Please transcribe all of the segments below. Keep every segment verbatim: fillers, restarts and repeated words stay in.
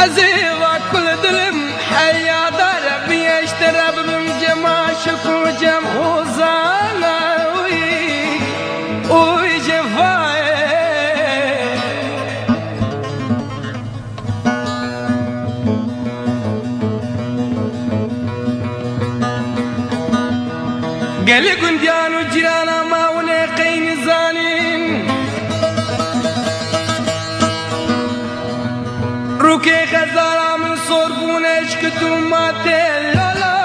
أزيوا كل دلم حيا دار بيشترب من جماشك وجم وزانا ويجفاي قال قنديان وجيرانا ما ونقين زانين روكي غزالة من صربونش كتوماتي لالا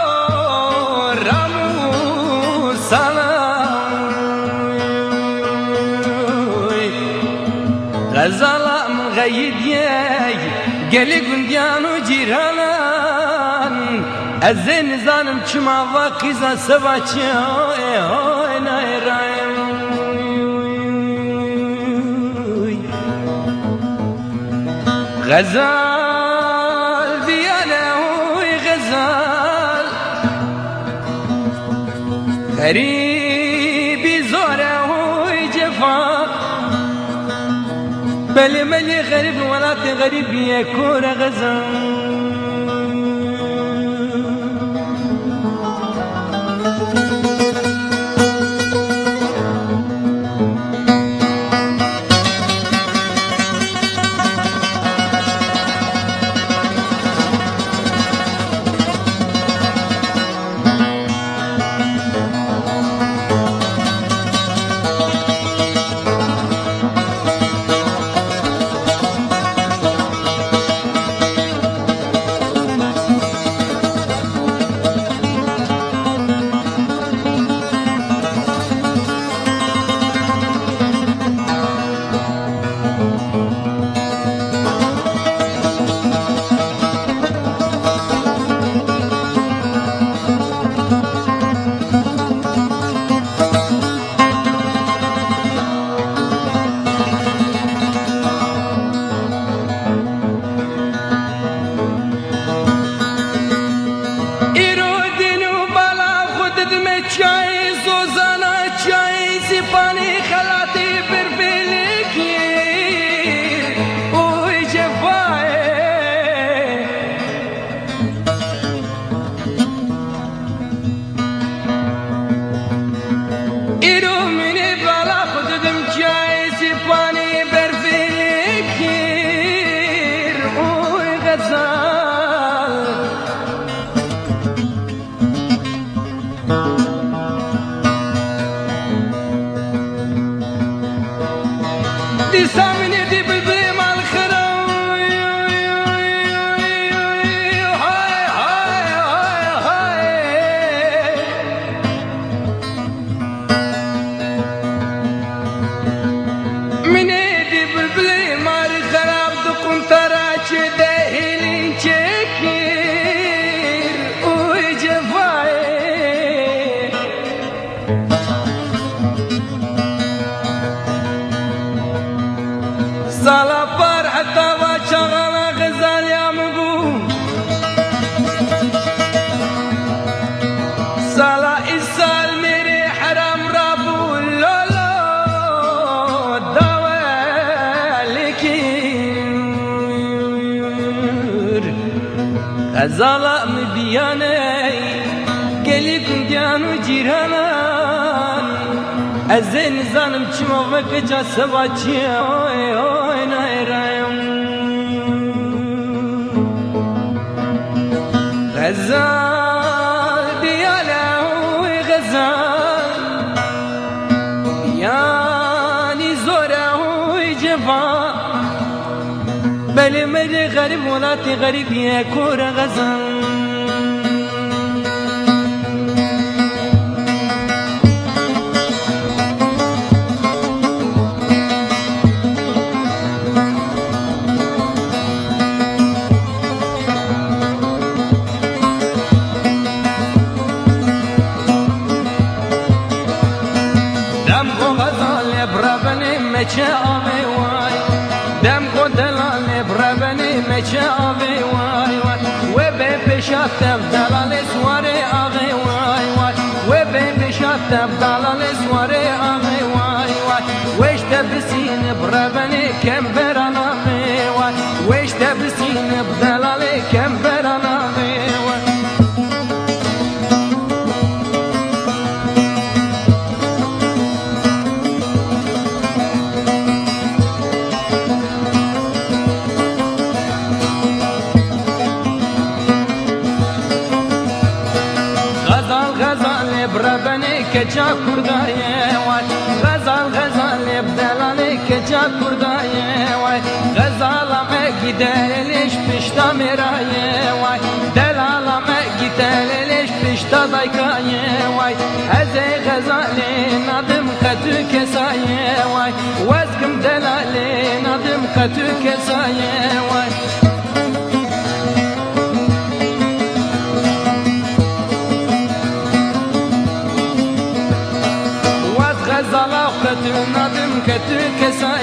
رامو سلام غزالة من غيد ياي قالي قنديان وجيرانان الزين زانم چما واقيزا سباچي اوي ناي رايم غزال بيانا وي غزال غريبي زورا وي جفا بلي ملي غريب ولاتي غريب يا كورة غزال سامني دي بالبلي مع الخرا هاي هاي هاي هاي من دي بالبلي مع الخرا بدكم تراجي دهيلين شكير وجفاي سالا پر حتى وشغل غزال يا مبو سالا إسال ميري حرام رابو لولو دوالكير غزالا مبياني قلي كنديانو جيرانان الزين زانم چما وكجا سباچي اوي اوي ناي رايم غزال ديالا وي غزال يعني زورا وي جفا بلي مري غريب ولاتي غريب يا كورة غزال مچه آوی وای دم کو دلال بربنی مچه آوی وای وای و به پیشات دلال سواره آوی وای وای و به پیشات دلال سواره آوی وای وای وش تبسین بربنی کم برانه وای ويش تبسين بدلالي كم برانا غيوة بربني كجا كردايه واي غزال غزال بدلاني كجا كردايه واي غزال ما gidereliş pişta meraye واي دلال ما gidereliş pişta daykaye واي eze غزالين adım katü kesaye واي vazgım delalin adım katü kesaye واي غزالا خطر ندم که تو کسا